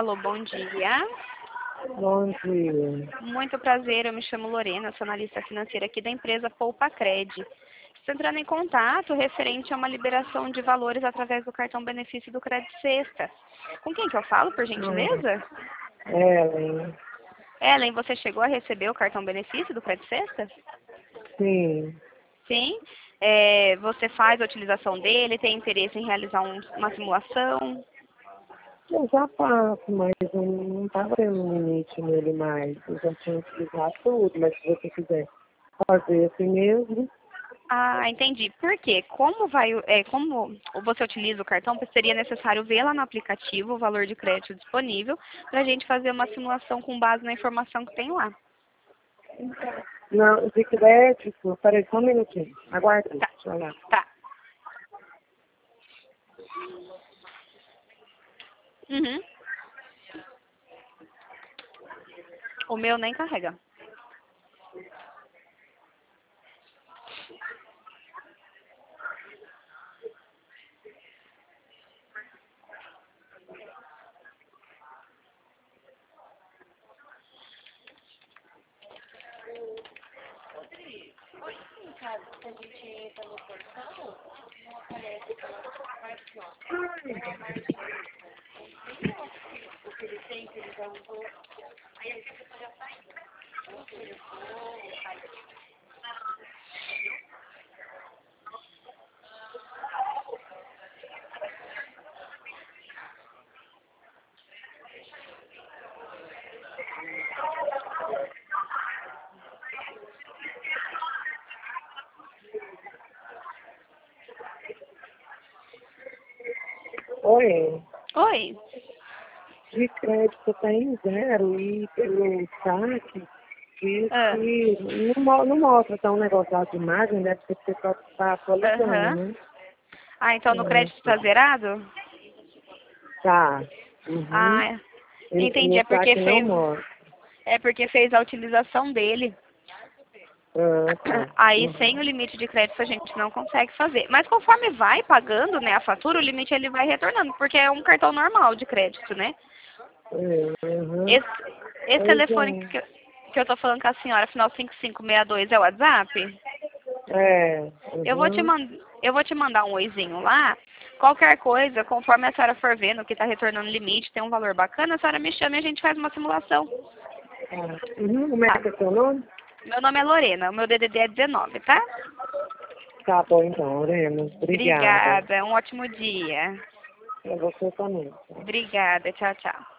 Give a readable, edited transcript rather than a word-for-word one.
Alô, bom dia. Bom dia. Muito prazer, eu me chamo Lorena, sou analista financeira aqui da empresa Poupa Cred. Estou entrando em contato referente a uma liberação de valores através do cartão benefício do Crédito Sexta. Com quem que eu falo, por gentileza? Ellen, Ellen, você chegou a receber o cartão benefício do Crédito Sexta? sim. Sim. Você faz a utilização dele, tem interesse em realizar uma simulação? Eu já faço, mas eu não estava tendo limite nele mais. Eu já tinha utilizado tudo, mas se você quiser fazer assim mesmo, Ah, entendi. Por quê? Como você utiliza o cartão, seria necessário ver lá no aplicativo o valor de crédito disponível para a gente fazer uma simulação com base na informação que tem lá. não, de crédito, peraí só um minutinho. Aguarda, Tá, deixa eu olhar. tá. Uhum. O meu nem carrega. Oi, Oi. de crédito tem zero e pelo saque, que Ah, não mostra tá um negócio lá de imagem, deve ser porque só está atualizando, aham. né? Ah, então no crédito está zerado? Tá. Uhum. Ah, E entendi. no saque não mostra. É porque fez a utilização dele. Ah, tá. Aí, sem o Uhum. limite de crédito, a gente não consegue fazer. Mas conforme vai pagando, né, a fatura, o limite ele vai retornando, porque é um cartão normal de crédito, né? Uhum. Esse, esse Pois telefone que eu tô falando com a senhora, final 5562, é o WhatsApp? é. Uhum. Eu vou te mandar um oizinho lá. Qualquer coisa, conforme a senhora for vendo que tá retornando limite, tem um valor bacana, a senhora me chama e a gente faz uma simulação. É. Uhum. Como é Tá. que é seu nome? Meu nome é Lorena, o meu DDD é 19, tá? Tá bom então, Lorena. Obrigada. Obrigada, um ótimo dia. Pra você também. Tá? Obrigada, tchau, tchau.